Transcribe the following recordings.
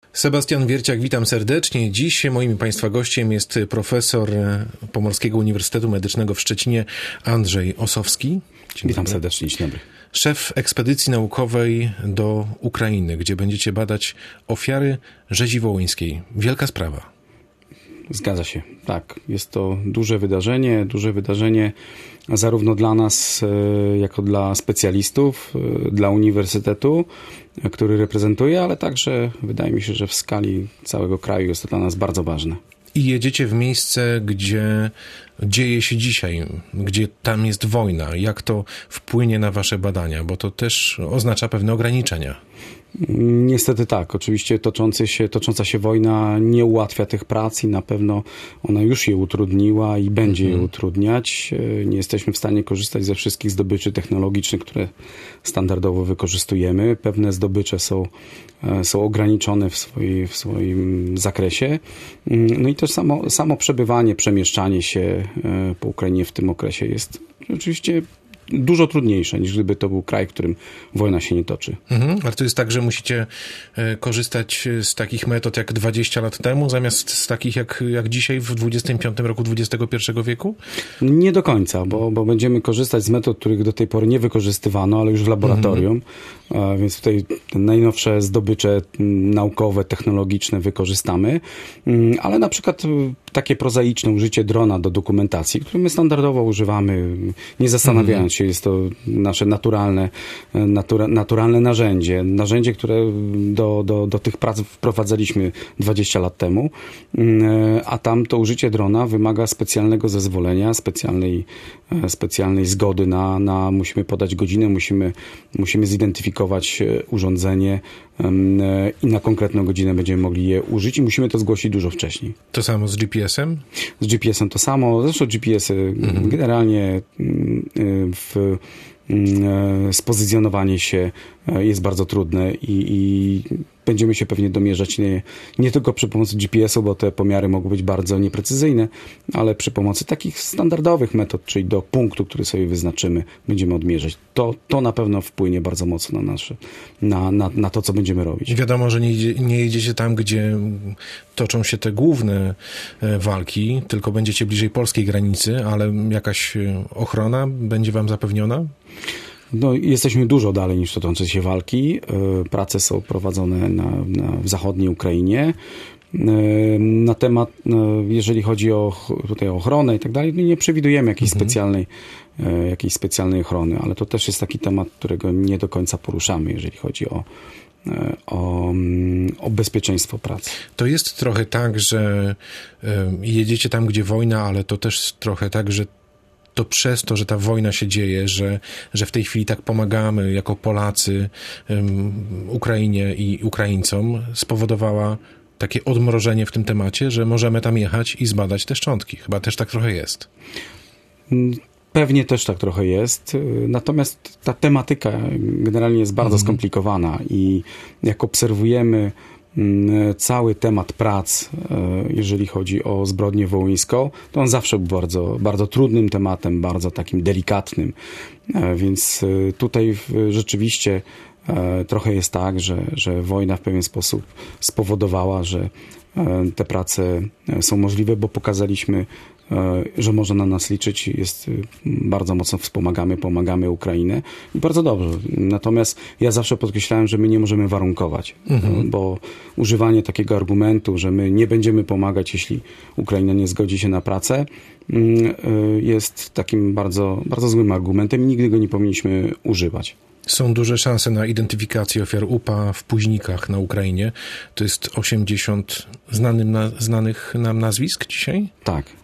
Sebastian Wierciak, witam serdecznie. Dziś moim Państwa gościem jest profesor Pomorskiego Uniwersytetu Medycznego w Szczecinie Andrzej Osowski. Witam serdecznie, dzień dobry. Szef ekspedycji naukowej do Ukrainy, gdzie będziecie badać ofiary rzezi wołyńskiej. Wielka sprawa. Zgadza się, tak. Jest to duże wydarzenie zarówno dla nas, jako dla specjalistów, dla uniwersytetu, który reprezentuję, ale także wydaje mi się, że w skali całego kraju jest to dla nas bardzo ważne. I jedziecie w miejsce, gdzie dzieje się dzisiaj, gdzie tam jest wojna. Jak to wpłynie na wasze badania? Bo to też oznacza pewne ograniczenia. Niestety tak. Oczywiście tocząca się wojna nie ułatwia tych prac i na pewno ona już je utrudniła i będzie je utrudniać. Nie jesteśmy w stanie korzystać ze wszystkich zdobyczy technologicznych, które standardowo wykorzystujemy. Pewne zdobycze są ograniczone w swoim zakresie. No i też samo przebywanie, przemieszczanie się po Ukrainie w tym okresie jest oczywiście dużo trudniejsze, niż gdyby to był kraj, w którym wojna się nie toczy. Ale to jest tak, że musicie korzystać z takich metod jak 20 lat temu, zamiast z takich jak dzisiaj w 25 roku XXI wieku? Nie do końca, bo będziemy korzystać z metod, których do tej pory nie wykorzystywano, ale już w laboratorium. Więc tutaj te najnowsze zdobycze naukowe, technologiczne wykorzystamy. Ale na przykład takie prozaiczne użycie drona do dokumentacji, które my standardowo używamy, nie zastanawiając się, jest to nasze naturalne narzędzie, które do tych prac wprowadzaliśmy 20 lat temu, a tam to użycie drona wymaga specjalnego zezwolenia, specjalnej zgody musimy podać godzinę, musimy zidentyfikować urządzenie i na konkretną godzinę będziemy mogli je użyć i musimy to zgłosić dużo wcześniej. To samo z GPS-em? Z GPS-em to samo. Zresztą GPS-y generalnie spozycjonowanie się jest bardzo trudne i będziemy się pewnie domierzać nie tylko przy pomocy GPS-u, bo te pomiary mogą być bardzo nieprecyzyjne, ale przy pomocy takich standardowych metod, czyli do punktu, który sobie wyznaczymy, będziemy odmierzać. To na pewno wpłynie bardzo mocno na to, co będziemy robić. Wiadomo, że nie jedziecie tam, gdzie toczą się te główne walki, tylko będziecie bliżej polskiej granicy, ale jakaś ochrona będzie wam zapewniona? No, jesteśmy dużo dalej niż toczące się walki. Prace są prowadzone w zachodniej Ukrainie. Na temat, jeżeli chodzi o ochronę i tak dalej, nie przewidujemy jakiejś specjalnej ochrony, ale to też jest taki temat, którego nie do końca poruszamy, jeżeli chodzi o bezpieczeństwo pracy. To jest trochę tak, że jedziecie tam, gdzie wojna, ale to też trochę tak, że to przez to, że ta wojna się dzieje, że w tej chwili tak pomagamy jako Polacy Ukrainie i Ukraińcom, spowodowała takie odmrożenie w tym temacie, że możemy tam jechać i zbadać te szczątki. Chyba też tak trochę jest. Pewnie też tak trochę jest, natomiast ta tematyka generalnie jest bardzo skomplikowana i jak obserwujemy cały temat prac, jeżeli chodzi o zbrodnię wołyńską, to on zawsze był bardzo, bardzo trudnym tematem, bardzo takim delikatnym, więc tutaj rzeczywiście trochę jest tak, że wojna w pewien sposób spowodowała, że te prace są możliwe, bo pokazaliśmy, że można na nas liczyć, bardzo mocno pomagamy Ukrainę i bardzo dobrze. Natomiast ja zawsze podkreślałem, że my nie możemy warunkować, bo używanie takiego argumentu, że my nie będziemy pomagać, jeśli Ukraina nie zgodzi się na pracę, jest takim bardzo, bardzo złym argumentem i nigdy go nie powinniśmy używać. Są duże szanse na identyfikację ofiar UPA w Puźnikach na Ukrainie. To jest 80 znanych nam nazwisk dzisiaj? Tak.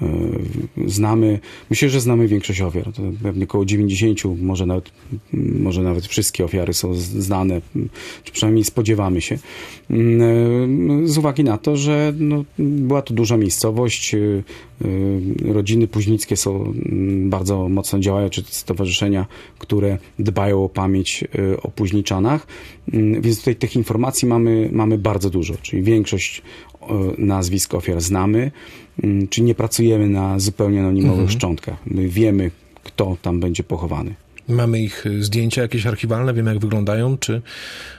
Myślę, że znamy większość ofiar. To pewnie około 90, może nawet wszystkie ofiary są znane, czy przynajmniej spodziewamy się. Z uwagi na to, że była to duża miejscowość, rodziny puźnickie bardzo mocno działają, czy stowarzyszenia, które dbają o pamięć o Puźniczanach, więc tutaj tych informacji mamy bardzo dużo, czyli większość nazwisk ofiar znamy, czy nie pracujemy na zupełnie anonimowych szczątkach. My wiemy, kto tam będzie pochowany. Mamy ich zdjęcia jakieś archiwalne, wiemy jak wyglądają, czy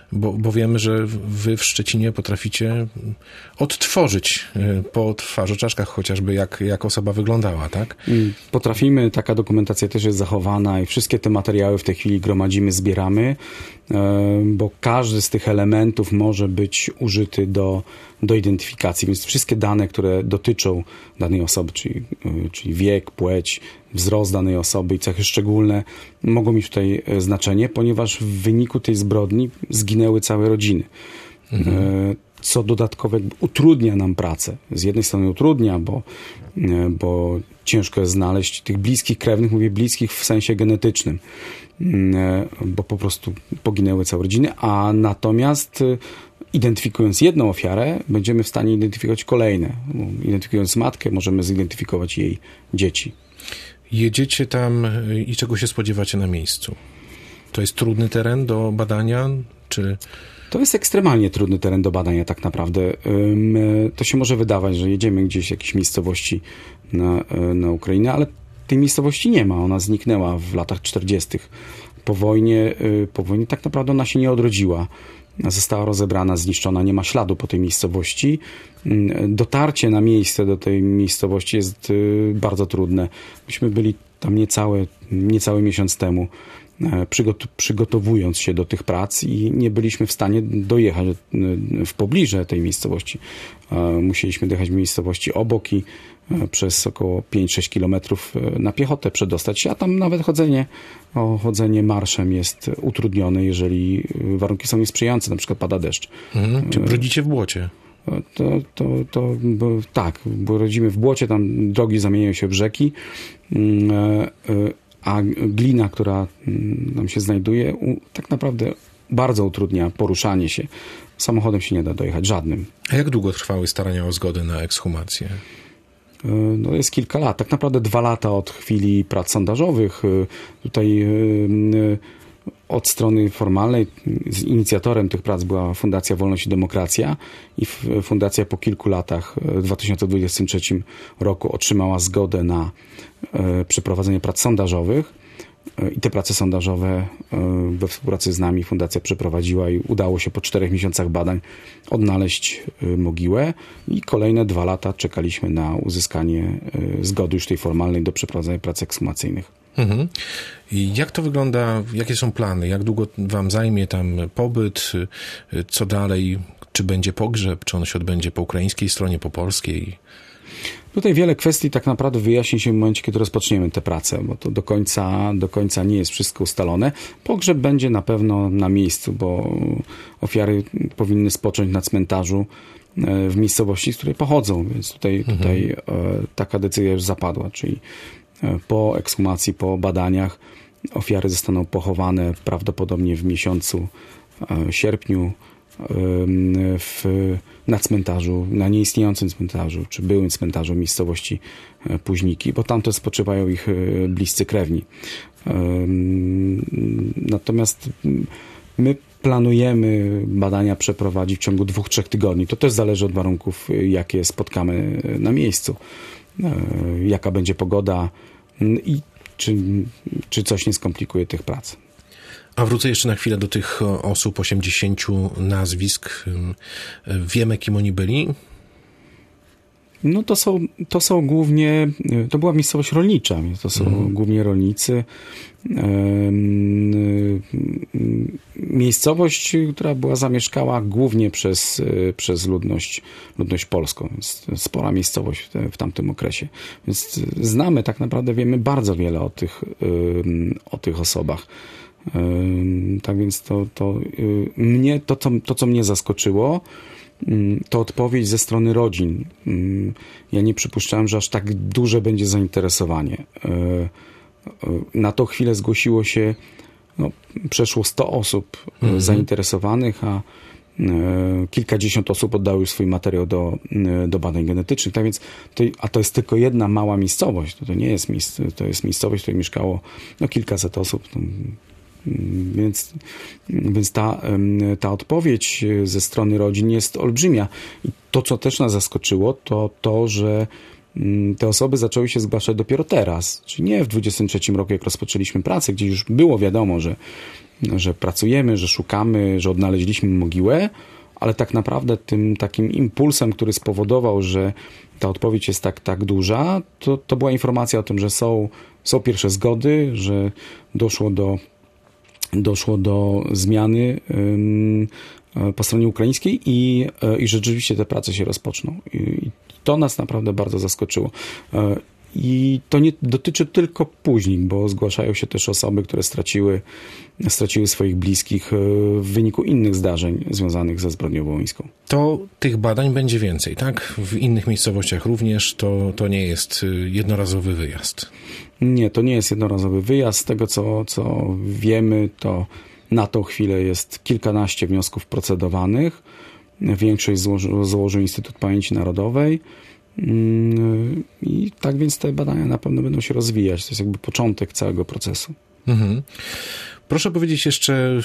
bo wiemy, że wy w Szczecinie potraficie odtworzyć po twarzoczaszkach chociażby, jak osoba wyglądała, tak? Potrafimy, taka dokumentacja też jest zachowana i wszystkie te materiały w tej chwili gromadzimy, zbieramy, bo każdy z tych elementów może być użyty do identyfikacji, więc wszystkie dane, które dotyczą danej osoby, czyli wiek, płeć, wzrost danej osoby i cechy szczególne, mogą mieć tutaj znaczenie, ponieważ w wyniku tej zbrodni zginęły całe rodziny. Co dodatkowo utrudnia nam pracę. Z jednej strony utrudnia, bo ciężko jest znaleźć tych bliskich krewnych, mówię bliskich w sensie genetycznym, bo po prostu poginęły całe rodziny, a natomiast identyfikując jedną ofiarę, będziemy w stanie identyfikować kolejne. Identyfikując matkę, możemy zidentyfikować jej dzieci. Jedziecie tam i czego się spodziewacie na miejscu? To jest trudny teren do badania, czy... To jest ekstremalnie trudny teren do badania tak naprawdę. To się może wydawać, że jedziemy gdzieś w jakiejś miejscowości na Ukrainę, ale tej miejscowości nie ma. Ona zniknęła w latach 40. Po wojnie tak naprawdę ona się nie odrodziła. Została rozebrana, zniszczona, nie ma śladu po tej miejscowości. Dotarcie na miejsce do tej miejscowości jest bardzo trudne. Myśmy byli tam niecały miesiąc temu, przygotowując się do tych prac i nie byliśmy w stanie dojechać w pobliże tej miejscowości. Musieliśmy dojechać w miejscowości obok i przez około 5-6 kilometrów na piechotę przedostać się, a tam nawet chodzenie marszem jest utrudnione, jeżeli warunki są niesprzyjające, na przykład pada deszcz. Czy brudzicie w błocie? Tak, bo rodzimy w błocie, tam drogi zamieniają się w rzeki, a glina, która nam się znajduje, tak naprawdę bardzo utrudnia poruszanie się. Samochodem się nie da dojechać, żadnym. A jak długo trwały starania o zgodę na ekshumację? No jest kilka lat. Tak naprawdę 2 lata od chwili prac sondażowych. Tutaj od strony formalnej inicjatorem tych prac była Fundacja Wolność i Demokracja i fundacja po kilku latach w 2023 roku otrzymała zgodę na przeprowadzenie prac sondażowych i te prace sondażowe we współpracy z nami fundacja przeprowadziła i udało się po 4 miesiącach badań odnaleźć mogiłę i kolejne 2 lata czekaliśmy na uzyskanie zgody już tej formalnej do przeprowadzenia prac ekshumacyjnych. I jak to wygląda, jakie są plany, jak długo wam zajmie tam pobyt, co dalej, czy będzie pogrzeb, czy on się odbędzie po ukraińskiej stronie, po polskiej? Tutaj wiele kwestii tak naprawdę wyjaśni się w momencie, kiedy rozpoczniemy tę pracę, bo to do końca nie jest wszystko ustalone. Pogrzeb będzie na pewno na miejscu, bo ofiary powinny spocząć na cmentarzu w miejscowości, z której pochodzą, więc tutaj taka decyzja już zapadła, czyli po ekshumacji, po badaniach ofiary zostaną pochowane prawdopodobnie w miesiącu sierpniu na cmentarzu, na nieistniejącym cmentarzu, czy byłym cmentarzu miejscowości Późniki, bo tam to spoczywają ich bliscy krewni. Natomiast my planujemy badania przeprowadzić w ciągu 2-3 tygodni. To też zależy od warunków, jakie spotkamy na miejscu. Jaka będzie pogoda i czy coś nie skomplikuje tych prac. A wrócę jeszcze na chwilę do tych osób, 80 nazwisk. Wiemy, kim oni byli? No to są głównie, to była miejscowość rolnicza, więc to są głównie rolnicy. Miejscowość, która była zamieszkała głównie przez ludność polską, więc spora miejscowość w tamtym okresie. Więc znamy, tak naprawdę wiemy bardzo wiele o tych osobach. Tak więc to, co mnie zaskoczyło, to odpowiedź ze strony rodzin. Ja nie przypuszczałem, że aż tak duże będzie zainteresowanie. Na tą chwilę zgłosiło się przeszło 100 osób zainteresowanych, a kilkadziesiąt osób oddało już swój materiał do badań genetycznych. Tak więc to jest tylko jedna mała miejscowość. To nie jest to jest miejscowość, w której mieszkało kilkaset osób. Więc ta odpowiedź ze strony rodzin jest olbrzymia. I to, co też nas zaskoczyło, to że te osoby zaczęły się zgłaszać dopiero teraz, czyli nie w 23 roku, jak rozpoczęliśmy pracę, gdzie już było wiadomo, że pracujemy, że szukamy, że odnaleźliśmy mogiłę, ale tak naprawdę tym takim impulsem, który spowodował, że ta odpowiedź jest tak duża, to była informacja o tym, że są pierwsze zgody, że doszło do zmiany po stronie ukraińskiej i rzeczywiście te prace się rozpoczną. I to nas naprawdę bardzo zaskoczyło. I to nie dotyczy tylko później, bo zgłaszają się też osoby, które straciły swoich bliskich w wyniku innych zdarzeń związanych ze zbrodnią wołyńską. To tych badań będzie więcej, tak? W innych miejscowościach również to nie jest jednorazowy wyjazd. Nie, to nie jest jednorazowy wyjazd. Z tego, co wiemy, to na tą chwilę jest kilkanaście wniosków procedowanych. Większość złożył Instytut Pamięci Narodowej. I tak więc te badania na pewno będą się rozwijać. To jest jakby początek całego procesu. Mhm. Proszę powiedzieć jeszcze,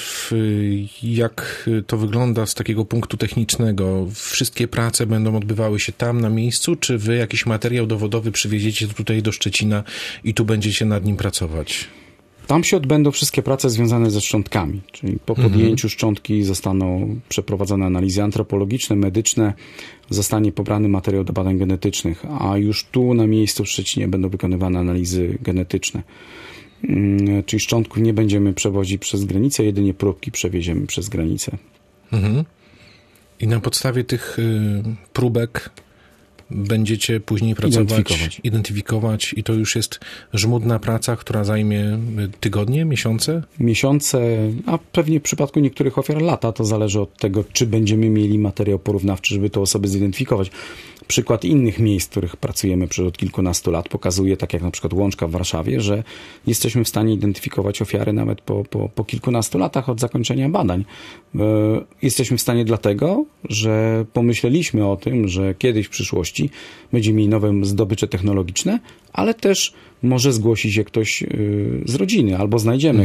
jak to wygląda z takiego punktu technicznego. Wszystkie prace będą odbywały się tam na miejscu, czy wy jakiś materiał dowodowy przywieziecie tutaj do Szczecina i tu będziecie nad nim pracować? Tam się odbędą wszystkie prace związane ze szczątkami, czyli po podjęciu szczątki zostaną przeprowadzone analizy antropologiczne, medyczne, zostanie pobrany materiał do badań genetycznych, a już tu na miejscu w Szczecinie będą wykonywane analizy genetyczne. Czyli szczątków nie będziemy przewozić przez granicę, jedynie próbki przewieziemy przez granicę. Mhm. I na podstawie tych próbek będziecie później pracować, identyfikować i to już jest żmudna praca, która zajmie tygodnie, miesiące? Miesiące, a pewnie w przypadku niektórych ofiar lata. To zależy od tego, czy będziemy mieli materiał porównawczy, żeby te osoby zidentyfikować. Przykład innych miejsc, w których pracujemy od kilkunastu lat pokazuje, tak jak na przykład Łączka w Warszawie, że jesteśmy w stanie identyfikować ofiary nawet po kilkunastu latach od zakończenia badań. Jesteśmy w stanie dlatego, że pomyśleliśmy o tym, że kiedyś w przyszłości będziemy mieli nowe zdobycze technologiczne, ale też może zgłosi się ktoś z rodziny, albo znajdziemy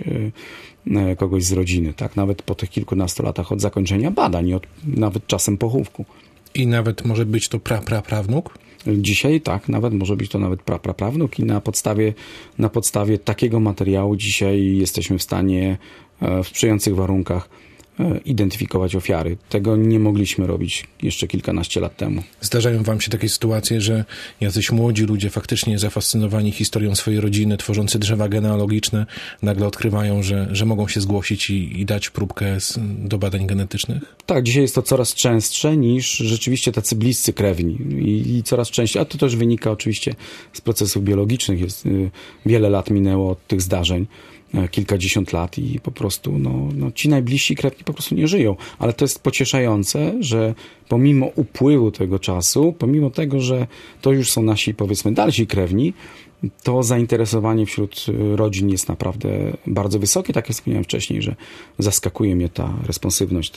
kogoś z rodziny, tak? Nawet po tych kilkunastu latach od zakończenia badań, nawet czasem pochówku. I nawet może być to prawnuk? Dzisiaj tak, nawet może być to nawet prawnuk i na podstawie takiego materiału dzisiaj jesteśmy w stanie w sprzyjających warunkach identyfikować ofiary. Tego nie mogliśmy robić jeszcze kilkanaście lat temu. Zdarzają wam się takie sytuacje, że jacyś młodzi ludzie faktycznie zafascynowani historią swojej rodziny, tworzący drzewa genealogiczne, nagle odkrywają, że mogą się zgłosić i dać próbkę do badań genetycznych? Tak, dzisiaj jest to coraz częstsze niż rzeczywiście tacy bliscy krewni i coraz częściej, a to też wynika oczywiście z procesów biologicznych. Wiele lat minęło od tych zdarzeń, kilkadziesiąt lat i po prostu ci najbliżsi krewni po prostu nie żyją. Ale to jest pocieszające, że pomimo upływu tego czasu, pomimo tego, że to już są nasi, powiedzmy, dalsi krewni, to zainteresowanie wśród rodzin jest naprawdę bardzo wysokie. Tak jak wspomniałem wcześniej, że zaskakuje mnie ta responsywność,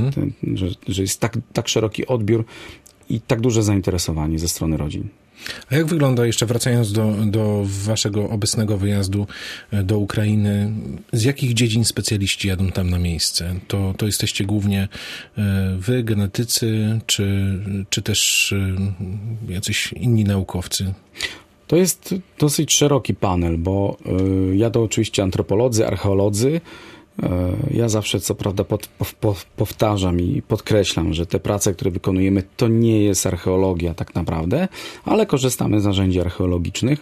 że jest tak szeroki odbiór i tak duże zainteresowanie ze strony rodzin. A jak wygląda, jeszcze wracając do waszego obecnego wyjazdu do Ukrainy, z jakich dziedzin specjaliści jadą tam na miejsce? To jesteście głównie wy, genetycy, czy też jacyś inni naukowcy? To jest dosyć szeroki panel, bo jadą oczywiście antropolodzy, archeolodzy. Ja zawsze, co prawda, powtarzam i podkreślam, że te prace, które wykonujemy, to nie jest archeologia tak naprawdę, ale korzystamy z narzędzi archeologicznych,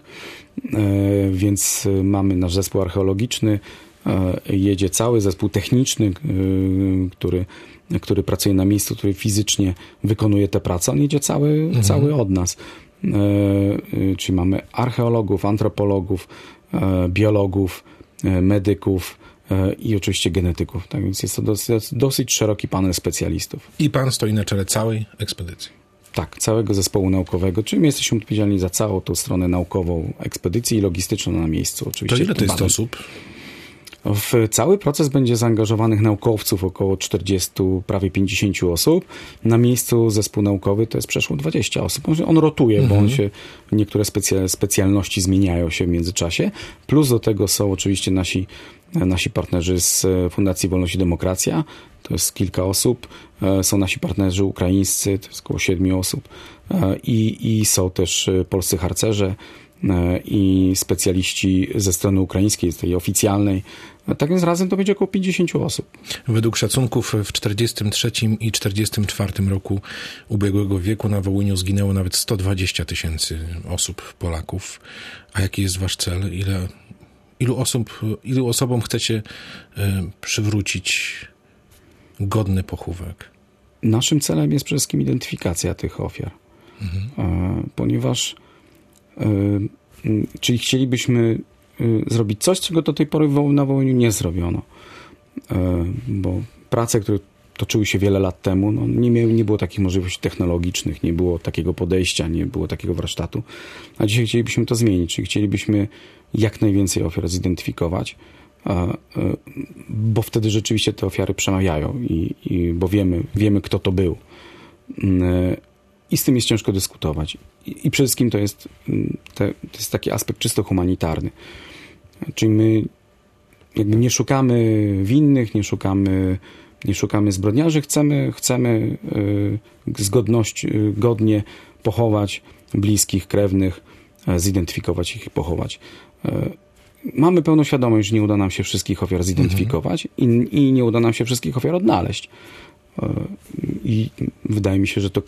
więc mamy nasz zespół archeologiczny, jedzie cały zespół techniczny, który pracuje na miejscu, który fizycznie wykonuje te prace. On jedzie cały od nas. Czyli mamy archeologów, antropologów, biologów, medyków i oczywiście genetyków. Tak więc jest to dosyć szeroki panel specjalistów. I pan stoi na czele całej ekspedycji? Tak, całego zespołu naukowego, czyli my jesteśmy odpowiedzialni za całą tą stronę naukową ekspedycji i logistyczną na miejscu. Oczywiście. To ile to jest osób? W cały proces będzie zaangażowanych naukowców około 40, prawie 50 osób. Na miejscu zespół naukowy to jest przeszło 20 osób. On rotuje, bo niektóre specjalności zmieniają się w międzyczasie. Plus do tego są oczywiście nasi partnerzy z Fundacji Wolność i Demokracja. To jest kilka osób. Są nasi partnerzy ukraińscy, to jest około 7 osób. I są też polscy harcerze i specjaliści ze strony ukraińskiej, tej oficjalnej. Tak więc razem to będzie około 50 osób. Według szacunków w 43 i 44 roku ubiegłego wieku na Wołyniu zginęło nawet 120 000 osób, Polaków. A jaki jest wasz cel? Ilu osobom chcecie przywrócić godny pochówek? Naszym celem jest przede wszystkim identyfikacja tych ofiar. Ponieważ czyli chcielibyśmy zrobić coś, czego do tej pory na Wołyniu nie zrobiono. Bo prace, które toczyły się wiele lat temu, nie było takich możliwości technologicznych, nie było takiego podejścia, nie było takiego warsztatu. A dzisiaj chcielibyśmy to zmienić, czyli chcielibyśmy jak najwięcej ofiar zidentyfikować, bo wtedy rzeczywiście te ofiary przemawiają, bo wiemy, kto to był. I z tym jest ciężko dyskutować. I przede wszystkim to jest taki aspekt czysto humanitarny. Czyli my jakby nie szukamy winnych, nie szukamy zbrodniarzy, chcemy godnie pochować bliskich, krewnych, zidentyfikować ich i pochować. Mamy pełną świadomość, że nie uda nam się wszystkich ofiar zidentyfikować i nie uda nam się wszystkich ofiar odnaleźć. I wydaje mi się, że to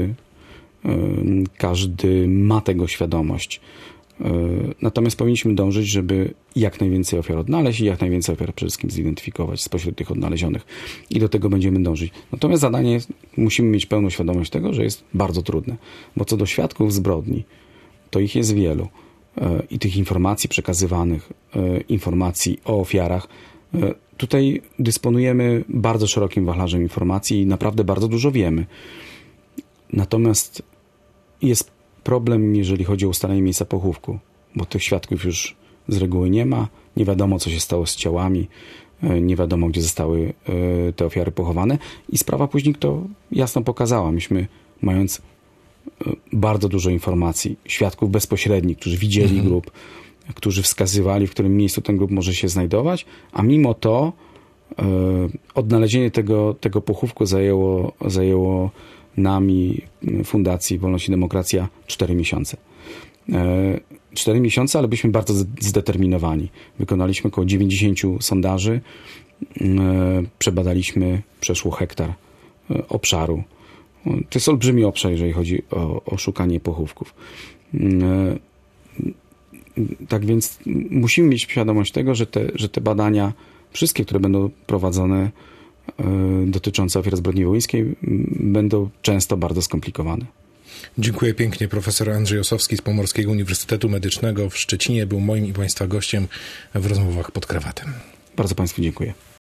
każdy ma tego świadomość. Natomiast powinniśmy dążyć, żeby jak najwięcej ofiar odnaleźć i jak najwięcej ofiar przede wszystkim zidentyfikować spośród tych odnalezionych. I do tego będziemy dążyć. Natomiast zadanie musimy mieć pełną świadomość tego, że jest bardzo trudne. Bo co do świadków zbrodni, to ich jest wielu. I tych informacji przekazywanych, informacji o ofiarach, tutaj dysponujemy bardzo szerokim wachlarzem informacji i naprawdę bardzo dużo wiemy. Natomiast jest problem, jeżeli chodzi o ustalenie miejsca pochówku, bo tych świadków już z reguły nie ma, nie wiadomo, co się stało z ciałami, nie wiadomo, gdzie zostały te ofiary pochowane i sprawa później to jasno pokazała. Myśmy, mając bardzo dużo informacji, świadków bezpośrednich, którzy widzieli grób, którzy wskazywali, w którym miejscu ten grób może się znajdować, a mimo to odnalezienie tego pochówku zajęło nami, Fundacji Wolność i Demokracja, 4 miesiące. 4 miesiące, ale byliśmy bardzo zdeterminowani. Wykonaliśmy około 90 sondaży, przebadaliśmy przeszło hektar obszaru. To jest olbrzymi obszar, jeżeli chodzi o szukanie pochówków. Tak więc musimy mieć świadomość tego, że te badania, wszystkie, które będą prowadzone dotyczące ofiar zbrodni wołyńskiej, będą często bardzo skomplikowane. Dziękuję pięknie. Profesor Andrzej Osowski z Pomorskiego Uniwersytetu Medycznego w Szczecinie był moim i państwa gościem w Rozmowach pod krawatem. Bardzo państwu dziękuję.